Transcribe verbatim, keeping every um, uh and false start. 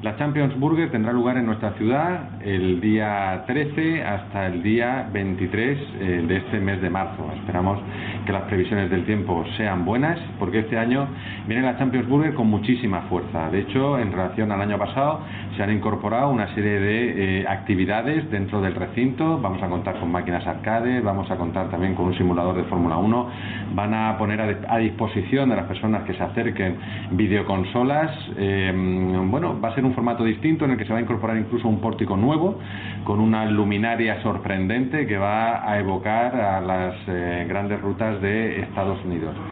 La Champions Burger tendrá lugar en nuestra ciudad el día trece hasta el día veintitrés eh, de este mes de marzo. Esperamos que las previsiones del tiempo sean buenas, porque este año viene la Champions Burger con muchísima fuerza. De hecho, en relación al año pasado, se han incorporado una serie de eh, actividades dentro del recinto. Vamos a contar con máquinas arcade, vamos a contar también con un simulador de Fórmula uno. Van a poner a, a disposición de las personas que se acerquen videoconsolas. Eh, bueno, va a ser un formato distinto en el que se va a incorporar incluso un pórtico nuevo con una luminaria sorprendente que va a evocar a las eh, grandes rutas de Estados Unidos.